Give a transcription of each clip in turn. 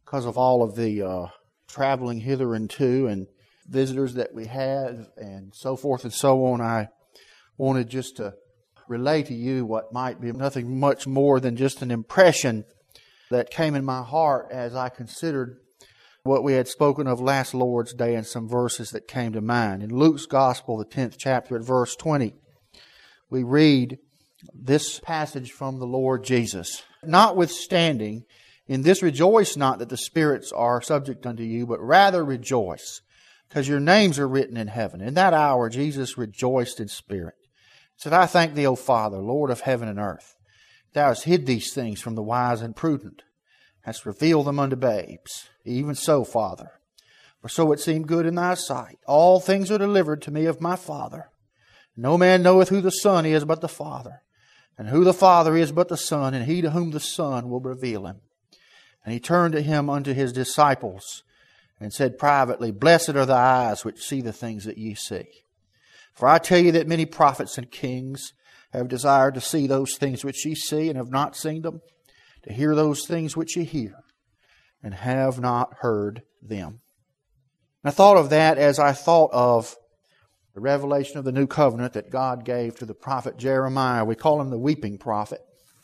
because of all of the traveling hither and to and visitors that we had and so forth and so on, I wanted just to relay to you what might be nothing much more than just an impression that came in my heart as I considered what we had spoken of last Lord's Day and some verses that came to mind. In Luke's Gospel, the 10th chapter at verse 20, we read this passage from the Lord Jesus. Notwithstanding, in this rejoice not that the spirits are subject unto you, but rather rejoice, because your names are written in heaven. In that hour Jesus rejoiced in spirit. He said, I thank thee, O Father, Lord of heaven and earth. Thou hast hid these things from the wise and prudent, hast revealed them unto babes. Even so, Father, for so it seemed good in thy sight. All things are delivered to me of my Father. No man knoweth who the Son is but the Father, and who the Father is but the Son, and he to whom the Son will reveal him. And he turned to him unto his disciples, and said privately, Blessed are the eyes which see the things that ye see. For I tell you that many prophets and kings have desired to see those things which ye see, and have not seen them, to hear those things which ye hear, and have not heard them. And I thought of that as I thought of the revelation of the new covenant that God gave to the prophet Jeremiah. We call him the weeping prophet.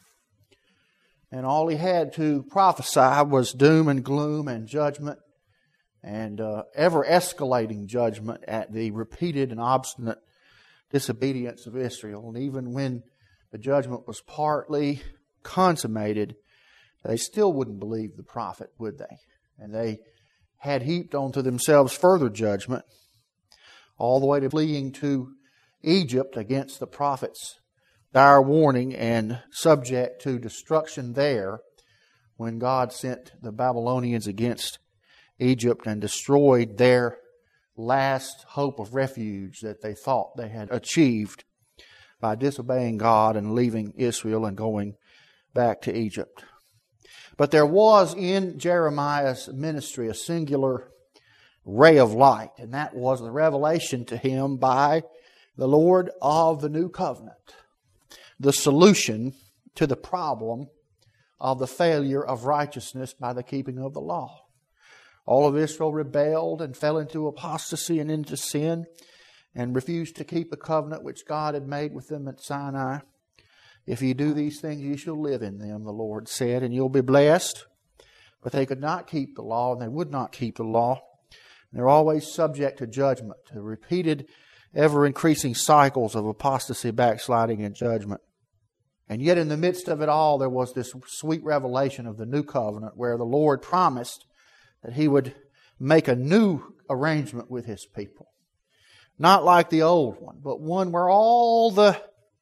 And all he had to prophesy was doom and gloom and judgment, and ever escalating judgment at the repeated and obstinate disobedience of Israel. And even when the judgment was partly consummated, they still wouldn't believe the prophet, would they? And they had heaped onto themselves further judgment, all the way to fleeing to Egypt against the prophet's dire warning and subject to destruction there when God sent the Babylonians against Egypt and destroyed their last hope of refuge that they thought they had achieved by disobeying God and leaving Israel and going back to Egypt. But there was in Jeremiah's ministry a singular ray of light, and that was the revelation to him by the Lord of the new covenant, the solution to the problem of the failure of righteousness by the keeping of the law. All of Israel rebelled and fell into apostasy and into sin and refused to keep the covenant which God had made with them at Sinai. If you do these things, you shall live in them, the Lord said, and you'll be blessed. But they could not keep the law, and they would not keep the law. And they're always subject to judgment, to repeated, ever-increasing cycles of apostasy, backsliding, and judgment. And yet in the midst of it all, there was this sweet revelation of the new covenant where the Lord promised that He would make a new arrangement with His people. Not like the old one, but one where all the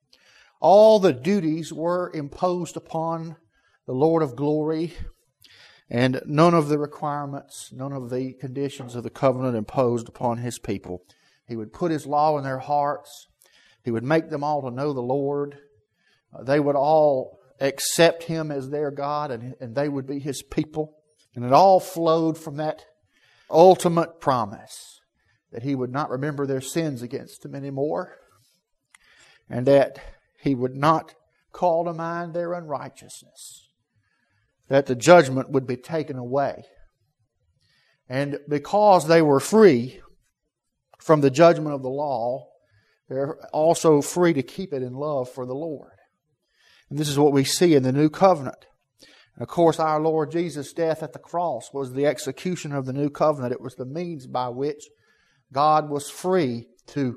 duties were imposed upon the Lord of glory, and none of the requirements, none of the conditions of the covenant imposed upon His people. He would put His law in their hearts. He would make them all to know the Lord. They would all accept Him as their God, and they would be His people. And it all flowed from that ultimate promise that He would not remember their sins against them anymore, and that He would not call to mind their unrighteousness, that the judgment would be taken away. And because they were free from the judgment of the law, they're also free to keep it in love for the Lord. And this is what we see in the new covenant. And of course, our Lord Jesus' death at the cross was the execution of the new covenant. It was the means by which God was free to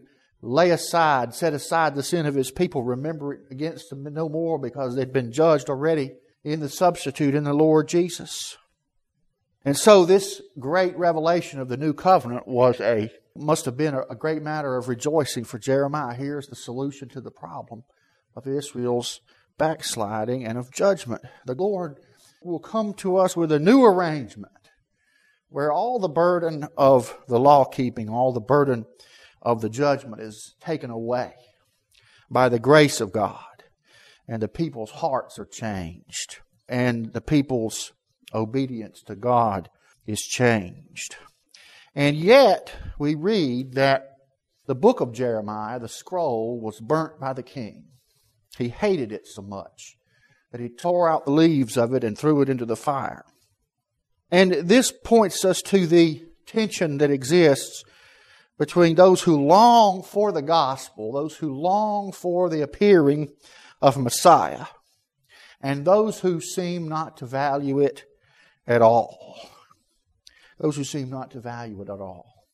set aside the sin of His people, remember it against them no more, because they'd been judged already in the substitute, in the Lord Jesus. And so this great revelation of the new covenant must have been a great matter of rejoicing for Jeremiah. Here's the solution to the problem of Israel's backsliding and of judgment. The Lord will come to us with a new arrangement where all the burden of the law keeping, all the burden of the judgment is taken away by the grace of God, and the people's hearts are changed, and the people's obedience to God is changed. And yet we read that the book of Jeremiah, the scroll, was burnt by the king. He hated it so much that he tore out the leaves of it and threw it into the fire. And this points us to the tension that exists between those who long for the gospel, those who long for the appearing of Messiah, and those who seem not to value it at all. Those who seem not to value it at all.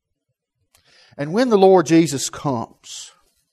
And when the Lord Jesus comes,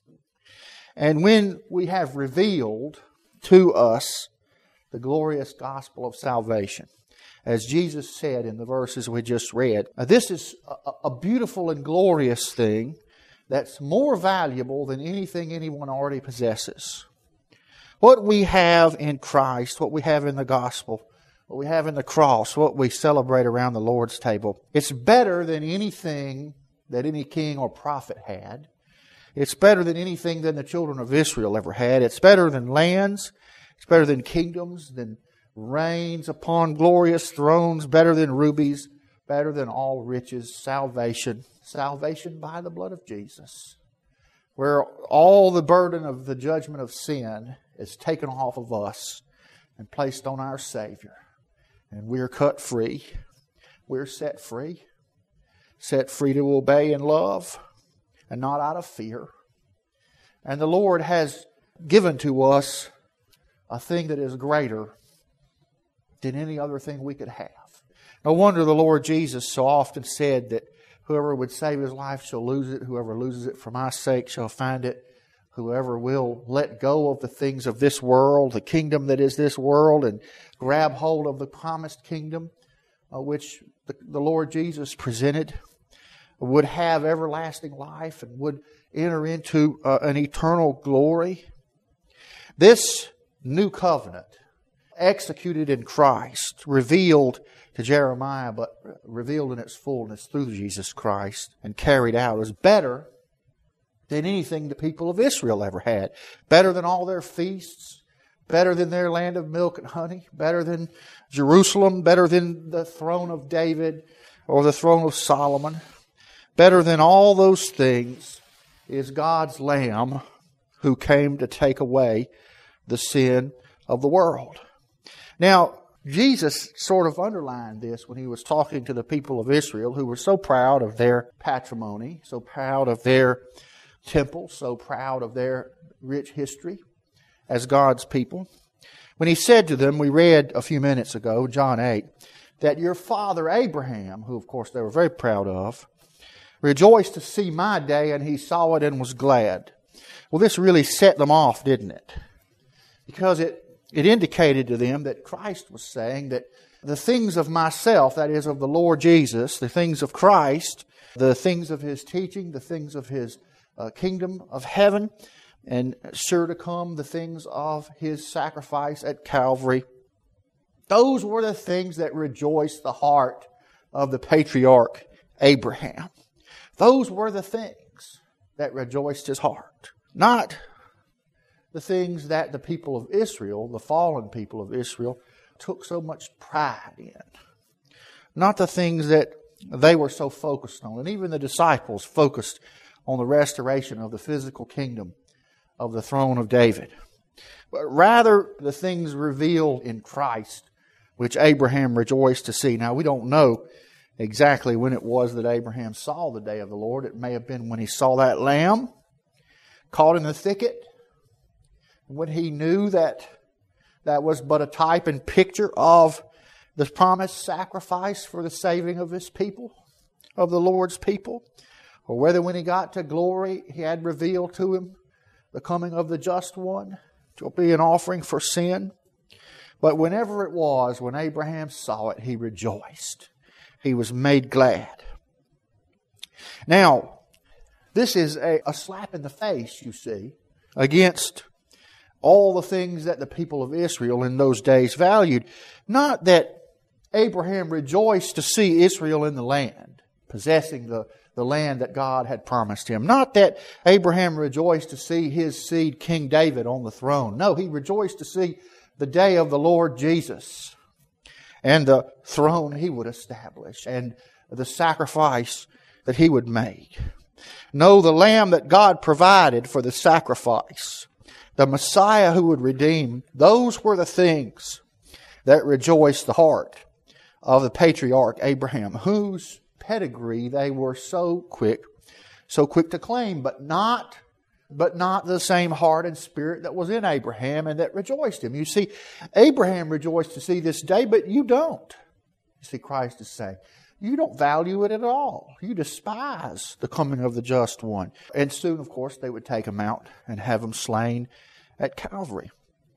and when we have revealed to us the glorious gospel of salvation, as Jesus said in the verses we just read, this is a beautiful and glorious thing that's more valuable than anything anyone already possesses. What we have in Christ, what we have in the gospel, what we have in the cross, what we celebrate around the Lord's table, it's better than anything that any king or prophet had. It's better than anything that the children of Israel ever had. It's better than lands. It's better than kingdoms, than reigns upon glorious thrones, better than rubies, better than all riches, salvation. Salvation by the blood of Jesus, where all the burden of the judgment of sin is taken off of us and placed on our Savior. And we're cut free. We're set free. Set free to obey and love, and not out of fear. And the Lord has given to us a thing that is greater than any other thing we could have. No wonder the Lord Jesus so often said that whoever would save his life shall lose it. Whoever loses it for my sake shall find it. Whoever will let go of the things of this world, the kingdom that is this world, and grab hold of the promised kingdom which the Lord Jesus presented, would have everlasting life and would enter into an eternal glory. This new covenant, executed in Christ, revealed to Jeremiah, but revealed in its fullness through Jesus Christ and carried out, is better than anything the people of Israel ever had. Better than all their feasts, better than their land of milk and honey, better than Jerusalem, better than the throne of David or the throne of Solomon. Better than all those things is God's Lamb who came to take away the sin of the world. Now, Jesus sort of underlined this when He was talking to the people of Israel, who were so proud of their patrimony, so proud of their temple, so proud of their rich history as God's people. When He said to them, we read a few minutes ago, John 8, that your father Abraham, who of course they were very proud of, rejoiced to see my day, and he saw it and was glad. Well, this really set them off, didn't it? Because it indicated to them that Christ was saying that the things of myself, that is of the Lord Jesus, the things of Christ, the things of His teaching, the things of His kingdom of heaven, and sure to come, the things of His sacrifice at Calvary, those were the things that rejoiced the heart of the patriarch Abraham. Those were the things that rejoiced his heart. Not the things that the people of Israel, the fallen people of Israel, took so much pride in. Not the things that they were so focused on. And even the disciples focused on the restoration of the physical kingdom of the throne of David. But rather the things revealed in Christ, which Abraham rejoiced to see. Now, we don't know exactly when it was that Abraham saw the day of the Lord. It may have been when he saw that lamb caught in the thicket, when he knew that that was but a type and picture of the promised sacrifice for the saving of His people, of the Lord's people, or whether when he got to glory, He had revealed to him the coming of the just one to be an offering for sin. But whenever it was, when Abraham saw it, he rejoiced. He was made glad. Now, this is a slap in the face, you see, against all the things that the people of Israel in those days valued. Not that Abraham rejoiced to see Israel in the land, possessing the land that God had promised him. Not that Abraham rejoiced to see his seed, King David, on the throne. No, he rejoiced to see the day of the Lord Jesus and the throne He would establish and the sacrifice that He would make. No, the lamb that God provided for the sacrifice, the Messiah who would redeem, those were the things that rejoiced the heart of the patriarch Abraham, whose pedigree they were so quick to claim, but not the same heart and spirit that was in Abraham and that rejoiced him. You see, Abraham rejoiced to see this day, but you don't. You see, Christ is saying, you don't value it at all. You despise the coming of the just one. And soon, of course, they would take him out and have him slain at Calvary.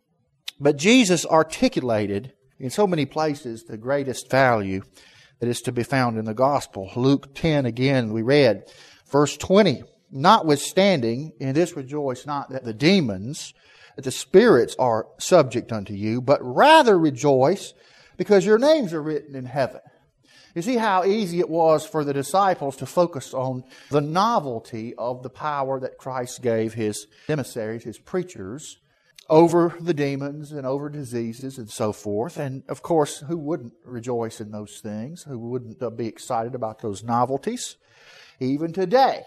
But Jesus articulated in so many places the greatest value that is to be found in the gospel. Luke 10, again, we read, verse 20, notwithstanding, in this rejoice not that the demons, that the spirits are subject unto you, but rather rejoice because your names are written in heaven. You see how easy it was for the disciples to focus on the novelty of the power that Christ gave His emissaries, His preachers, over the demons and over diseases and so forth. And of course, who wouldn't rejoice in those things? Who wouldn't be excited about those novelties? Even today,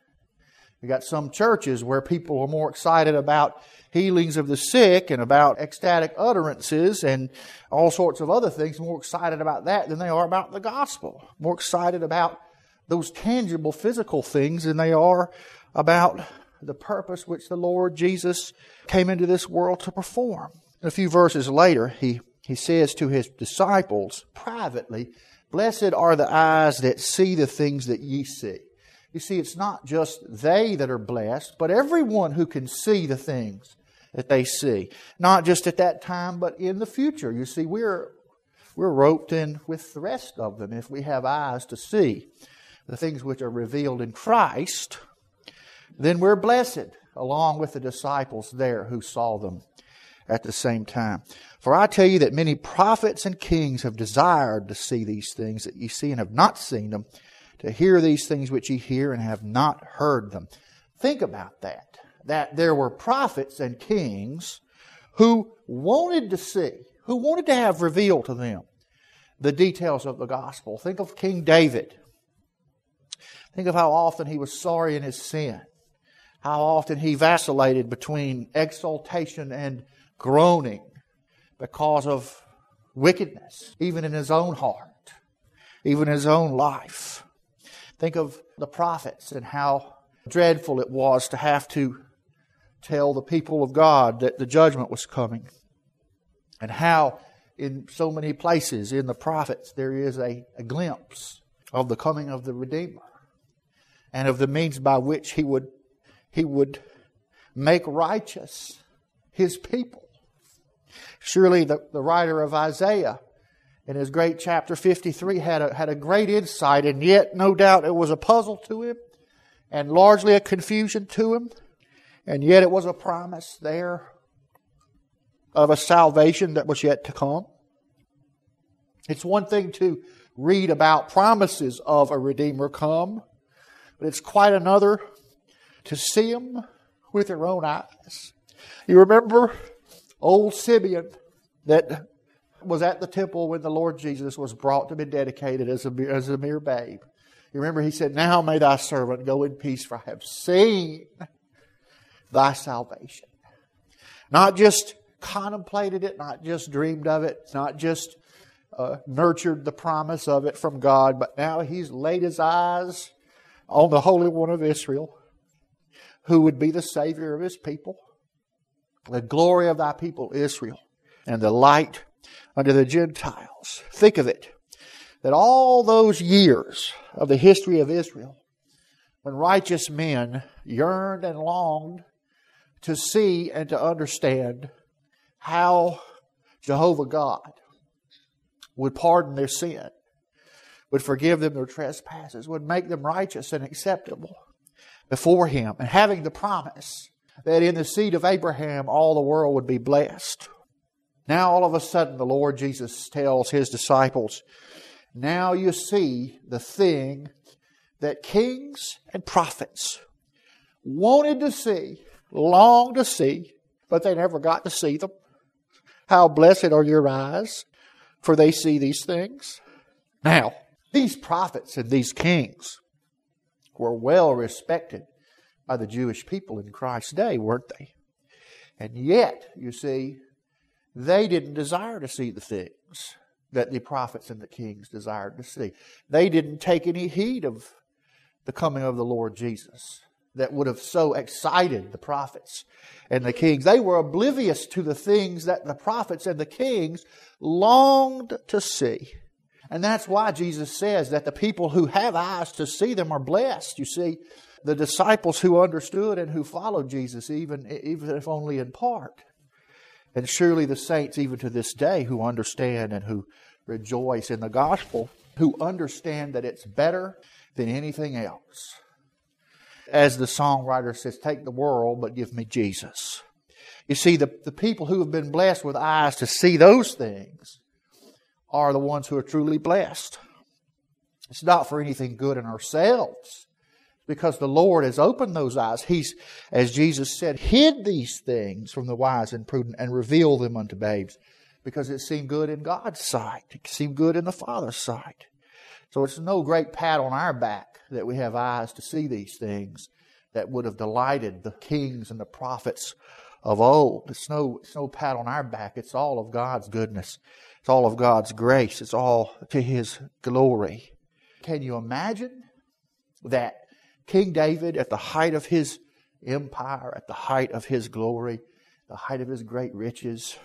you got some churches where people are more excited about healings of the sick and about ecstatic utterances and all sorts of other things, more excited about that than they are about the gospel. More excited about those tangible physical things than they are about the purpose which the Lord Jesus came into this world to perform. A few verses later, he says to His disciples privately, blessed are the eyes that see the things that ye see. You see, it's not just they that are blessed, but everyone who can see the things that they see. Not just at that time, but in the future. You see, we're roped in with the rest of them if we have eyes to see the things which are revealed in Christ. Then we're blessed along with the disciples there who saw them at the same time. For I tell you that many prophets and kings have desired to see these things that ye see and have not seen them, to hear these things which ye hear and have not heard them. Think about that there were prophets and kings who wanted to see, who wanted to have revealed to them the details of the gospel. Think of King David. Think of how often he was sorry in his sin. How often he vacillated between exaltation and groaning because of wickedness, even in his own heart, even in his own life. Think of the prophets and how dreadful it was to have to tell the people of God that the judgment was coming. And how in so many places in the prophets there is a glimpse of the coming of the Redeemer and of the means by which He would make righteous His people. Surely the writer of Isaiah in his great chapter 53 had a great insight, and yet no doubt it was a puzzle to him and largely a confusion to him. And yet it was a promise there of a salvation that was yet to come. It's one thing to read about promises of a Redeemer come, but it's quite another to see Him with your own eyes. You remember old Simeon that was at the temple when the Lord Jesus was brought to be dedicated as a mere babe. You remember he said, now may thy servant go in peace, for I have seen thy salvation. Not just contemplated it, not just dreamed of it, not just nurtured the promise of it from God, but now he's laid his eyes on the Holy One of Israel, who would be the Savior of His people, the glory of thy people Israel, and the light unto the Gentiles. Think of it, that all those years of the history of Israel, when righteous men yearned and longed to see and to understand how Jehovah God would pardon their sin, would forgive them their trespasses, would make them righteous and acceptable before Him, and having the promise that in the seed of Abraham all the world would be blessed. Now all of a sudden the Lord Jesus tells His disciples, now you see the thing that kings and prophets wanted to see, longed to see, but they never got to see them. How blessed are your eyes, for they see these things. Now, these prophets and these kings were well respected by the Jewish people in Christ's day, weren't they? And yet, you see, they didn't desire to see the things that the prophets and the kings desired to see. They didn't take any heed of the coming of the Lord Jesus that would have so excited the prophets and the kings. They were oblivious to the things that the prophets and the kings longed to see. And that's why Jesus says that the people who have eyes to see them are blessed. You see, the disciples who understood and who followed Jesus, even if only in part. And surely the saints, even to this day, who understand and who rejoice in the gospel, who understand that it's better than anything else. As the songwriter says, take the world, but give me Jesus. You see, the people who have been blessed with eyes to see those things are the ones who are truly blessed. It's not for anything good in ourselves, because the Lord has opened those eyes. He's, as Jesus said, hid these things from the wise and prudent and revealed them unto babes, because it seemed good in God's sight. It seemed good in the Father's sight. So it's no great pat on our back that we have eyes to see these things that would have delighted the kings and the prophets of old. It's no pat on our back. It's all of God's goodness. It's all of God's grace. It's all to His glory. Can you imagine that King David, at the height of his empire, at the height of his glory, the height of his great riches,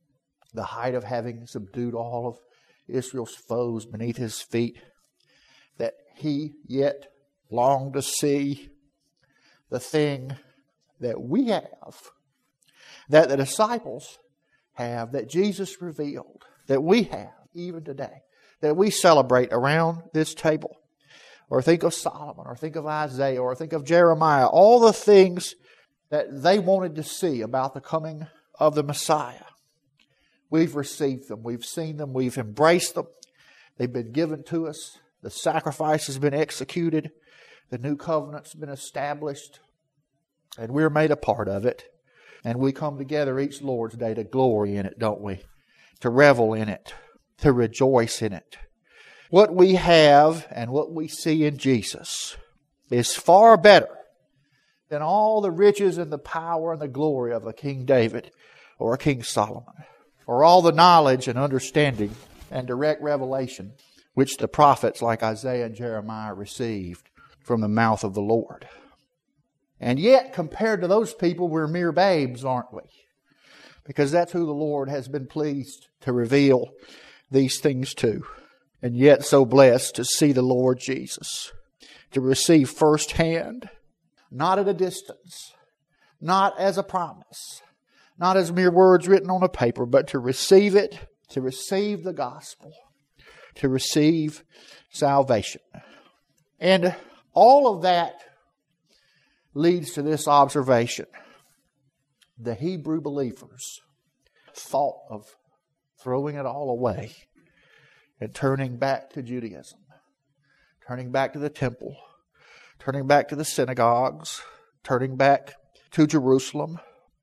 the height of having subdued all of Israel's foes beneath his feet, that he yet longed to see the thing that we have, that the disciples have, that Jesus revealed, that we have even today, that we celebrate around this table. Or think of Solomon, or think of Isaiah, or think of Jeremiah, all the things that they wanted to see about the coming of the Messiah. We've received them, we've seen them, we've embraced them. They've been given to us. The sacrifice has been executed. The new covenant's been established. And we're made a part of it. And we come together each Lord's Day to glory in it, don't we? To revel in it. To rejoice in it. What we have and what we see in Jesus is far better than all the riches and the power and the glory of a King David or a King Solomon, or all the knowledge and understanding and direct revelation which the prophets like Isaiah and Jeremiah received from the mouth of the Lord. And yet, compared to those people, we're mere babes, aren't we? Because that's who the Lord has been pleased to reveal these things to. And yet so blessed to see the Lord Jesus, to receive firsthand, not at a distance, not as a promise, not as mere words written on a paper, but to receive it, to receive the gospel, to receive salvation. And all of that leads to this observation. The Hebrew believers thought of throwing it all away and turning back to Judaism, turning back to the temple, turning back to the synagogues, turning back to Jerusalem.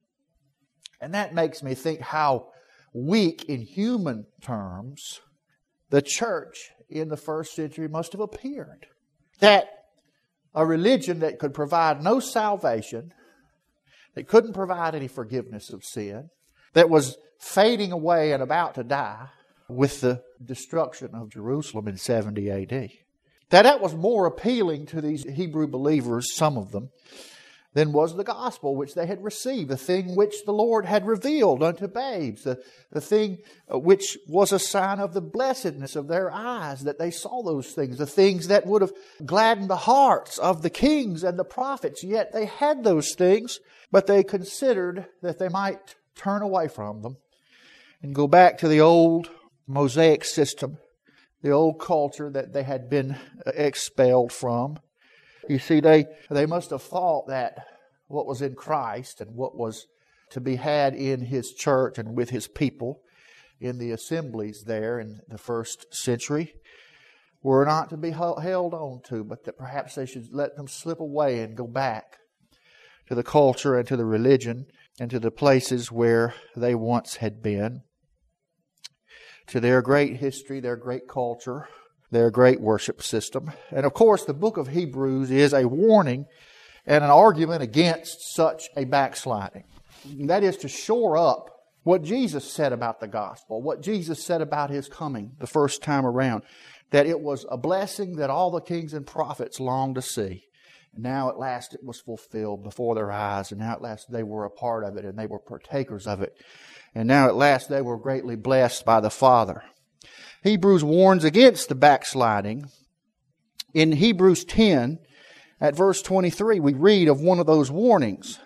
And that makes me think how weak in human terms the church in the first century must have appeared. That a religion that could provide no salvation, that couldn't provide any forgiveness of sin, that was fading away and about to die with the destruction of Jerusalem in 70 AD. That was more appealing to these Hebrew believers, some of them, than was the gospel which they had received, the thing which the Lord had revealed unto babes, the thing which was a sign of the blessedness of their eyes, that they saw those things, the things that would have gladdened the hearts of the kings and the prophets. Yet they had those things, but they considered that they might turn away from them and go back to the old Mosaic system, the old culture that they had been expelled from. You see, they must have thought that what was in Christ and what was to be had in His church and with His people in the assemblies there in the first century were not to be held on to, but that perhaps they should let them slip away and go back to the culture and to the religion and to the places where they once had been, to their great history, their great culture, their great worship system. And of course, the book of Hebrews is a warning and an argument against such a backsliding. That is to shore up what Jesus said about the gospel, what Jesus said about His coming the first time around, that it was a blessing that all the kings and prophets longed to see. And now at last it was fulfilled before their eyes, and now at last they were a part of it, and they were partakers of it. And now at last they were greatly blessed by the Father. Hebrews warns against the backsliding. In Hebrews 10, at verse 23, we read of one of those warnings.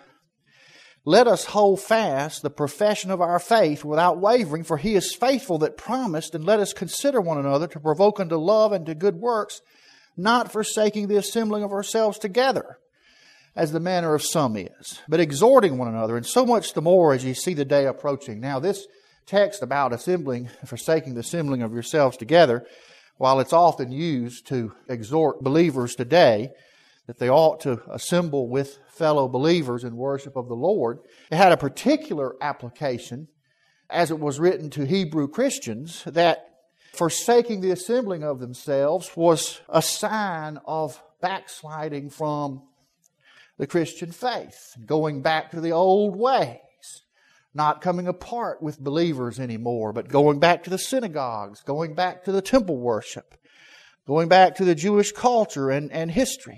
Let us hold fast the profession of our faith without wavering, for He is faithful that promised, and let us consider one another to provoke unto love and to good works, not forsaking the assembling of ourselves together, as the manner of some is, but exhorting one another, and so much the more as ye see the day approaching. Now this text about assembling, forsaking the assembling of yourselves together, while it's often used to exhort believers today that they ought to assemble with fellow believers in worship of the Lord, it had a particular application as it was written to Hebrew Christians, that forsaking the assembling of themselves was a sign of backsliding from the Christian faith, going back to the old ways, not coming apart with believers anymore, but going back to the synagogues, going back to the temple worship, going back to the Jewish culture and history.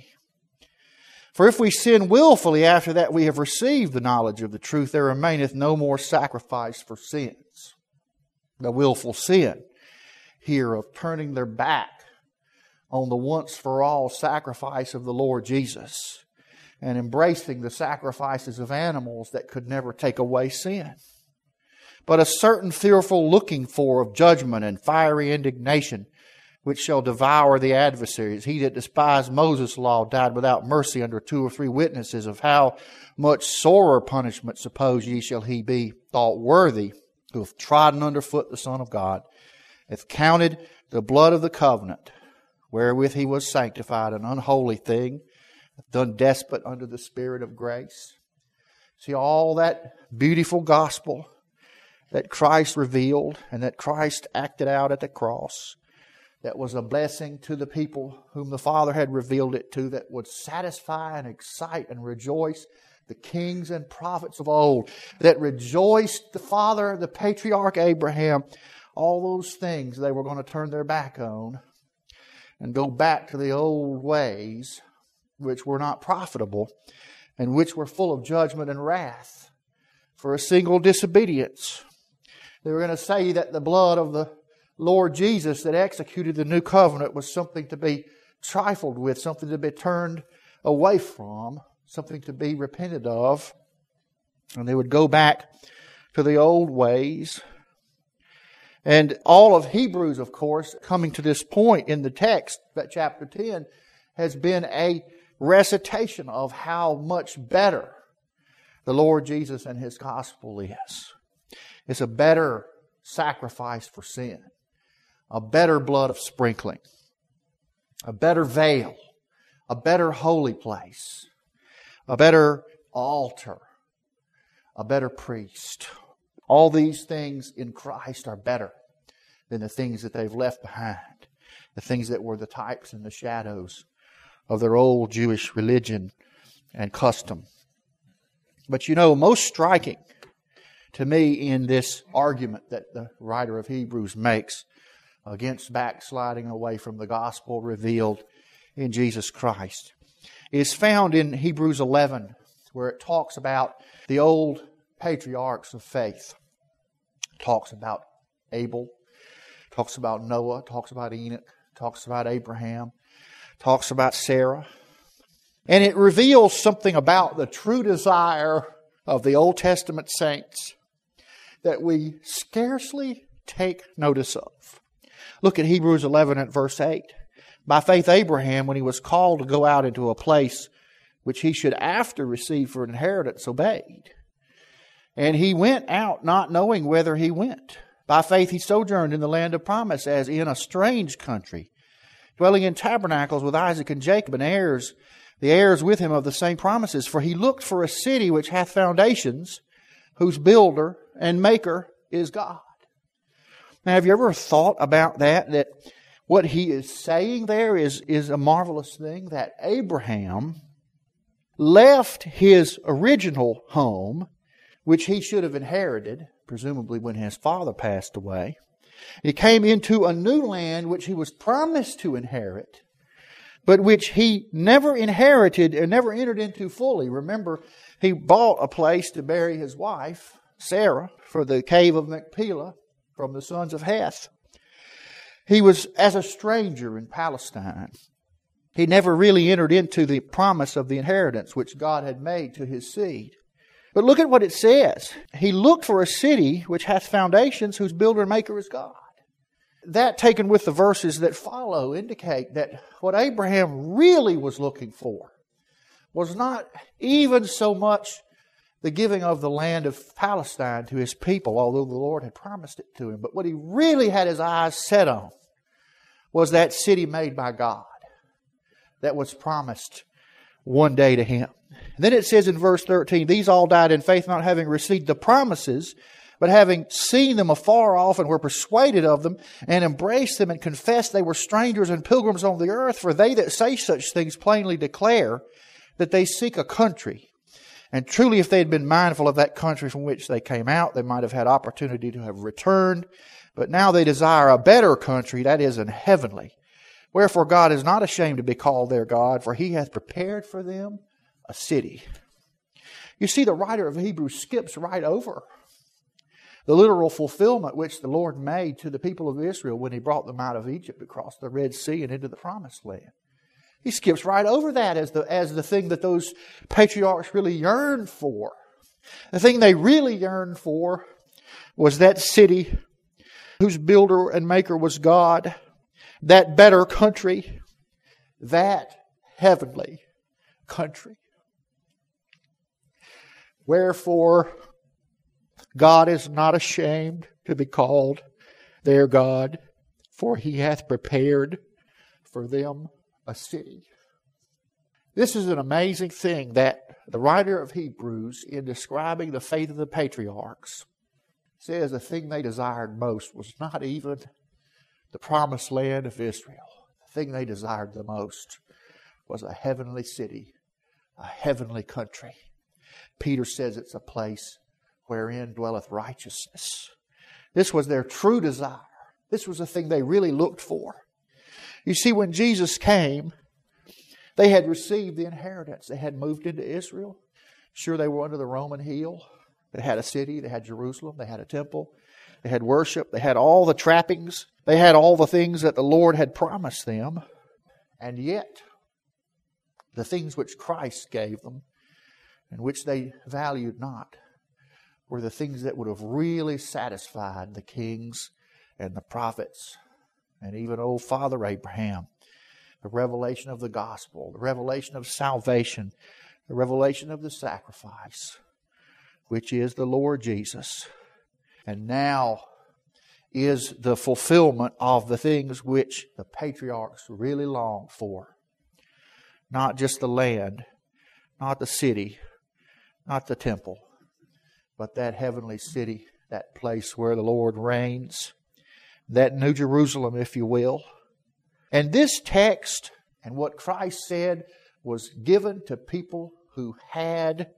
For if we sin willfully after that we have received the knowledge of the truth, there remaineth no more sacrifice for sins. The willful sin here of turning their back on the once-for-all sacrifice of the Lord Jesus and embracing the sacrifices of animals that could never take away sin. But a certain fearful looking for of judgment and fiery indignation, which shall devour the adversaries. He that despised Moses' law died without mercy under 2 or 3 witnesses. Of how much sorer punishment, suppose ye, shall he be thought worthy, who hath trodden under foot the Son of God, hath counted the blood of the covenant, wherewith he was sanctified, an unholy thing, hath done despot under the Spirit of grace. See, all that beautiful gospel that Christ revealed and that Christ acted out at the cross, that was a blessing to the people whom the Father had revealed it to, that would satisfy and excite and rejoice the kings and prophets of old, that rejoiced the father, the patriarch Abraham. All those things they were going to turn their back on and go back to the old ways, which were not profitable and which were full of judgment and wrath for a single disobedience. They were going to say that the blood of the Lord Jesus that executed the new covenant was something to be trifled with, something to be turned away from, something to be repented of. And they would go back to the old ways. And all of Hebrews, of course, coming to this point in the text, that chapter 10, has been a recitation of how much better the Lord Jesus and His gospel is. It's a better sacrifice for sin, a better blood of sprinkling, a better veil, a better holy place, a better altar, a better priest. All these things in Christ are better than the things that they've left behind, the things that were the types and the shadows of their old Jewish religion and custom. But you know, most striking to me in this argument that the writer of Hebrews makes against backsliding away from the gospel revealed in Jesus Christ is found in Hebrews 11, where it talks about the old patriarchs of faith. It talks about Abel, talks about Noah, talks about Enoch, talks about Abraham, talks about Sarah. And it reveals something about the true desire of the Old Testament saints that we scarcely take notice of. Look at Hebrews 11 at verse 8. By faith Abraham, when he was called to go out into a place which he should after receive for an inheritance, obeyed. And he went out not knowing whither he went. By faith he sojourned in the land of promise, as in a strange country, dwelling in tabernacles with Isaac and Jacob, and heirs, the heirs with him of the same promises. For he looked for a city which hath foundations, whose builder and maker is God. Now, have you ever thought about that what he is saying there is a marvelous thing, that Abraham left his original home which he should have inherited, presumably when his father passed away. He came into a new land which he was promised to inherit, but which he never inherited and never entered into fully. Remember, he bought a place to bury his wife, Sarah, for the cave of Machpelah from the sons of Heth. He was as a stranger in Palestine. He never really entered into the promise of the inheritance which God had made to his seed. But look at what it says. He looked for a city which hath foundations, whose builder and maker is God. That, taken with the verses that follow, indicate that what Abraham really was looking for was not even so much the giving of the land of Palestine to his people, although the Lord had promised it to him. But what he really had his eyes set on was that city made by God that was promised one day to him. And then it says in verse 13, these all died in faith, not having received the promises, but having seen them afar off, and were persuaded of them, and embraced them, and confessed they were strangers and pilgrims on the earth. For they that say such things plainly declare that they seek a country. And truly, if they had been mindful of that country from which they came out, they might have had opportunity to have returned. But now they desire a better country, that is, an heavenly. Wherefore God is not ashamed to be called their God, for He hath prepared for them a city. You see, the writer of Hebrews skips right over the literal fulfillment which the Lord made to the people of Israel when He brought them out of Egypt across the Red Sea and into the Promised Land. He skips right over that as the thing that those patriarchs really yearned for. The thing they really yearned for was that city whose builder and maker was God, that better country, that heavenly country. Wherefore, God is not ashamed to be called their God, for He hath prepared for them a city. This is an amazing thing that the writer of Hebrews, in describing the faith of the patriarchs, says the thing they desired most was not even the promised land of Israel. The thing they desired the most was a heavenly city, a heavenly country. Peter says it's a place wherein dwelleth righteousness. This was their true desire. This was the thing they really looked for. You see, when Jesus came, they had received the inheritance. They had moved into Israel. Sure, they were under the Roman heel. They had a city. They had Jerusalem. They had a temple. They had worship. They had all the trappings. They had all the things that the Lord had promised them. And yet, the things which Christ gave them and which they valued not were the things that would have really satisfied the kings and the prophets and even old Father Abraham. The revelation of the gospel, the revelation of salvation, the revelation of the sacrifice, which is the Lord Jesus. And now is the fulfillment of the things which the patriarchs really longed for. Not just the land, not the city, not the temple, but that heavenly city, that place where the Lord reigns, that New Jerusalem, if you will. And this text and what Christ said was given to people who had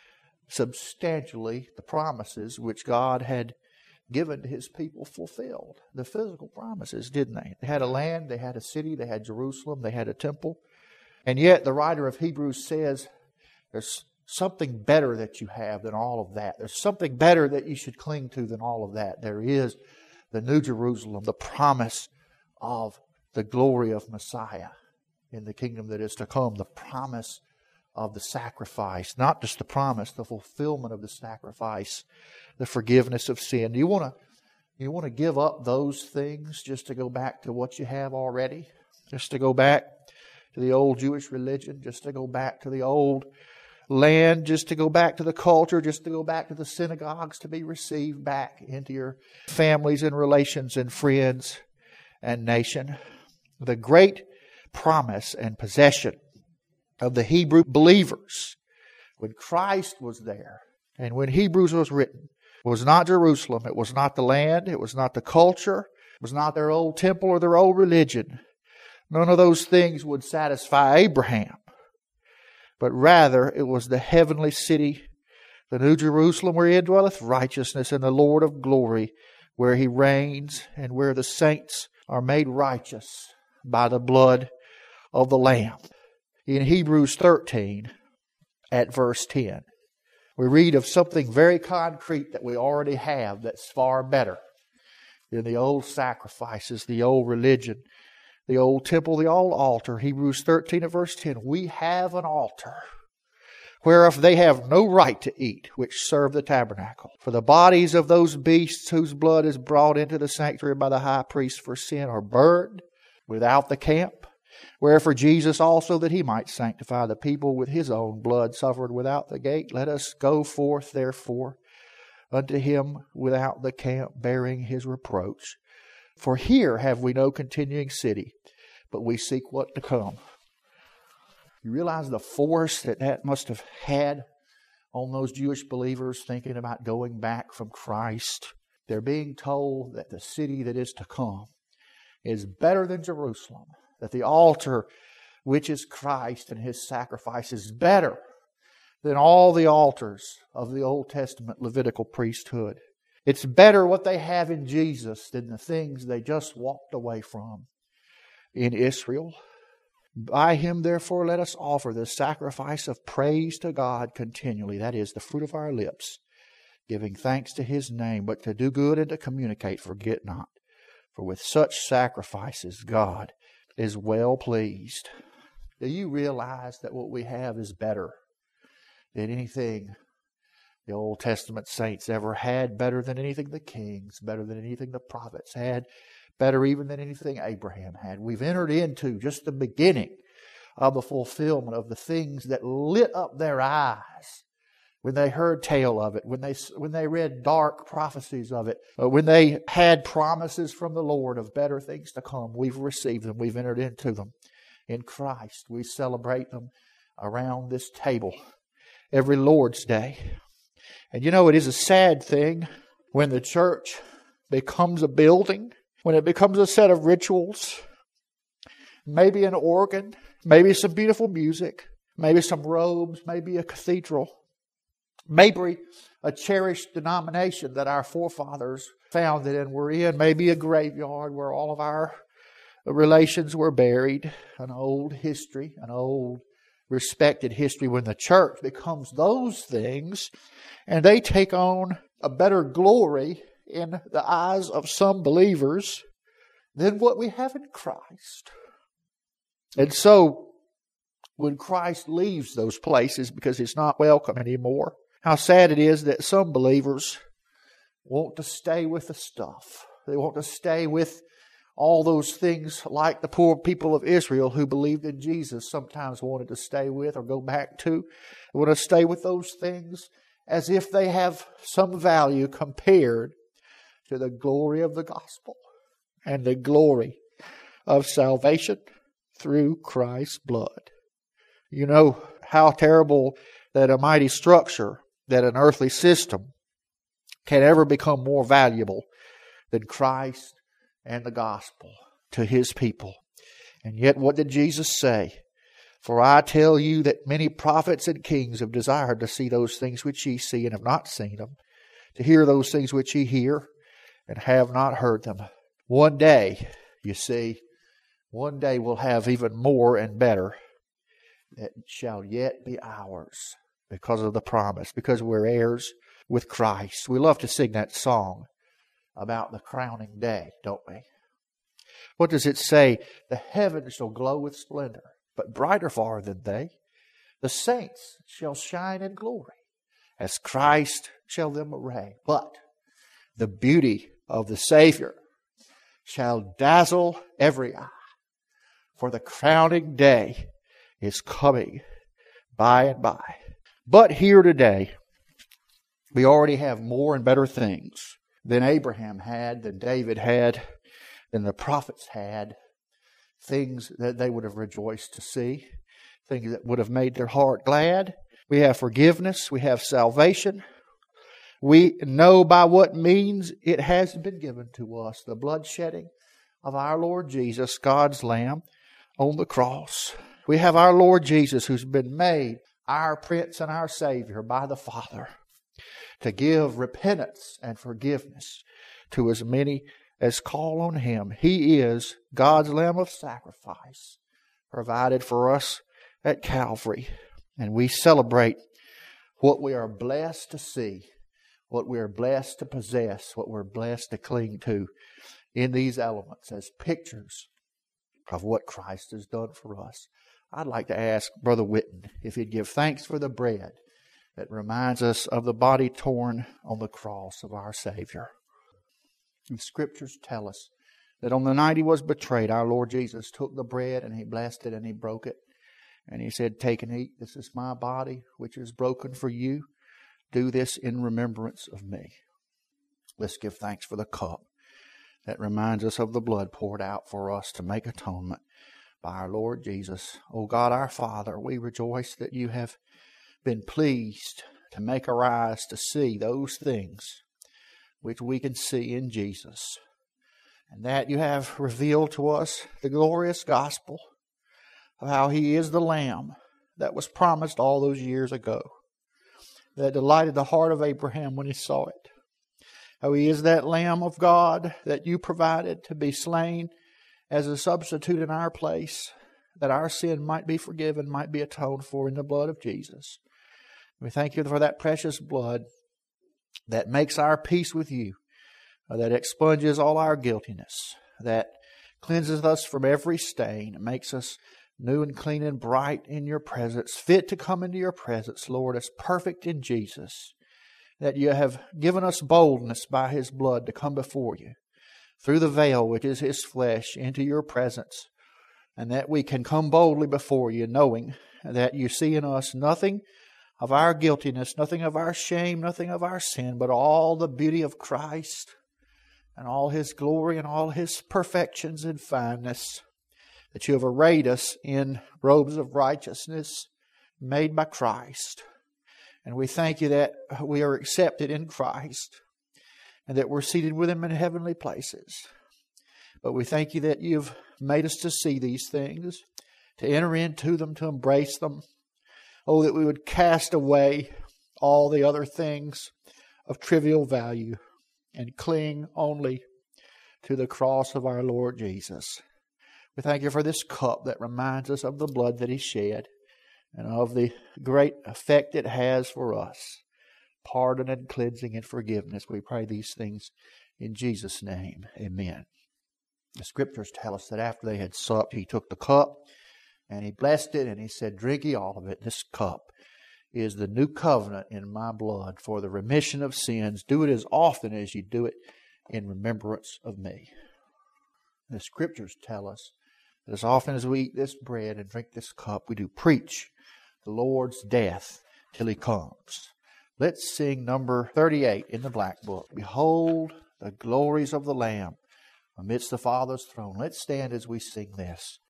substantially the promises which God had given to His people fulfilled. The physical promises, didn't they? They had a land, they had a city, they had Jerusalem, they had a temple. And yet the writer of Hebrews says there's something better that you have than all of that. There's something better that you should cling to than all of that. There is the New Jerusalem, the promise of the glory of Messiah in the kingdom that is to come, the promise of the sacrifice, not just the promise, the fulfillment of the sacrifice, the forgiveness of sin. Do you want to give up those things just to go back to what you have already? Just to go back to the old Jewish religion? Just to go back to the old land? Just to go back to the culture? Just to go back to the synagogues to be received back into your families and relations and friends and nation? The great promise and possession of the Hebrew believers when Christ was there and when Hebrews was written was not Jerusalem. It was not the land. It was not the culture. It was not their old temple or their old religion. None of those things would satisfy Abraham. But rather, it was the heavenly city The New Jerusalem wherein dwelleth righteousness, and the Lord of glory where He reigns, and where the saints are made righteous by the blood of the Lamb. In Hebrews 13, at verse 10, we read of something very concrete that we already have that's far better than the old sacrifices, the old religion, the old temple, the old altar. Hebrews 13 at verse 10, we have an altar whereof they have no right to eat, which serve the tabernacle. For the bodies of those beasts whose blood is brought into the sanctuary by the high priest for sin are burned without the camp. Wherefore Jesus also, that He might sanctify the people with His own blood, suffered without the gate. Let us go forth therefore unto Him without the camp, bearing His reproach. For here have we no continuing city, but we seek what to come. You realize the force that must have had on those Jewish believers thinking about going back from Christ. They're being told that the city that is to come is better than Jerusalem, that the altar, which is Christ and His sacrifice, is better than all the altars of the Old Testament Levitical priesthood. It's better what they have in Jesus than the things they just walked away from in Israel. By Him, therefore, let us offer the sacrifice of praise to God continually. That is, the fruit of our lips, giving thanks to His name. But to do good and to communicate, forget not. For with such sacrifices, God is well pleased. Do you realize that what we have is better than anything the Old Testament saints ever had, better than anything the kings, better than anything the prophets had, better even than anything Abraham had? We've entered into just the beginning of the fulfillment of the things that lit up their eyes when they heard tale of it, when they read dark prophecies of it, when they had promises from the Lord of better things to come. We've received them. We've entered into them in Christ. We celebrate them around this table every Lord's Day. And you know, it is a sad thing when the church becomes a building, when it becomes a set of rituals, maybe an organ, maybe some beautiful music, maybe some robes, maybe a cathedral, maybe a cherished denomination that our forefathers founded and were in, maybe a graveyard where all of our relations were buried, an old history, an old respected history. When the church becomes those things and they take on a better glory in the eyes of some believers than what we have in Christ. And so when Christ leaves those places because He's not welcome anymore, how sad it is that some believers want to stay with the stuff. They want to stay with all those things, like the poor people of Israel who believed in Jesus sometimes wanted to stay with or go back to. They want to stay with those things as if they have some value compared to the glory of the gospel and the glory of salvation through Christ's blood. You know how terrible that a mighty structure, that an earthly system can ever become more valuable than Christ and the gospel to His people. And yet what did Jesus say? For I tell you that many prophets and kings have desired to see those things which ye see and have not seen them, to hear those things which ye hear and have not heard them. One day, you see, one day we'll have even more and better that shall yet be ours because of the promise, because we're heirs with Christ. We love to sing that song about the crowning day, don't we? What does it say? The heavens shall glow with splendor, but brighter far than they. The saints shall shine in glory, as Christ shall them array. But the beauty of the Savior shall dazzle every eye, for the crowning day is coming by and by. But here today, we already have more and better things than Abraham had, than David had, than the prophets had. Things that they would have rejoiced to see. Things that would have made their heart glad. We have forgiveness. We have salvation. We know by what means it has been given to us. The blood shedding of our Lord Jesus, God's Lamb, on the cross. We have our Lord Jesus, who's been made our Prince and our Savior by the Father. to give repentance and forgiveness to as many as call on Him. He is God's Lamb of sacrifice, provided for us at Calvary. And we celebrate what we are blessed to see, what we are blessed to possess, what we're blessed to cling to in these elements as pictures of what Christ has done for us. I'd like to ask Brother Whitten if he'd give thanks for the bread that reminds us of the body torn on the cross of our Savior. The Scriptures tell us that on the night He was betrayed, our Lord Jesus took the bread and He blessed it and He broke it. And He said, "Take and eat. This is my body, which is broken for you. Do this in remembrance of me." Let's give thanks for the cup that reminds us of the blood poured out for us to make atonement by our Lord Jesus. O God, our Father, we rejoice that You have been pleased to make our eyes to see those things which we can see in Jesus, and that You have revealed to us the glorious gospel of how He is the Lamb that was promised all those years ago, that delighted the heart of Abraham when he saw it. How He is that Lamb of God that You provided to be slain as a substitute in our place, that our sin might be forgiven, might be atoned for in the blood of Jesus. We thank You for that precious blood that makes our peace with You, that expunges all our guiltiness, that cleanses us from every stain, and makes us new and clean and bright in Your presence, fit to come into Your presence, Lord, as perfect in Jesus, that You have given us boldness by His blood to come before You through the veil which is His flesh into Your presence, and that we can come boldly before You, knowing that You see in us nothing of our guiltiness, nothing of our shame, nothing of our sin, but all the beauty of Christ and all His glory and all His perfections and fineness, that You have arrayed us in robes of righteousness made by Christ. And we thank You that we are accepted in Christ and that we're seated with Him in heavenly places. But we thank You that You've made us to see these things, to enter into them, to embrace them. Oh, that we would cast away all the other things of trivial value and cling only to the cross of our Lord Jesus. We thank You for this cup that reminds us of the blood that He shed and of the great effect it has for us. Pardon and cleansing and forgiveness. We pray these things in Jesus' name. Amen. The Scriptures tell us that after they had supped, He took the cup and He blessed it and He said, "Drink ye all of it. This cup is the new covenant in my blood for the remission of sins. Do it as often as you do it in remembrance of me." The Scriptures tell us that as often as we eat this bread and drink this cup, we do preach the Lord's death till He comes. Let's sing number 38 in the Black Book. Behold the glories of the Lamb amidst the Father's throne. Let's stand as we sing this.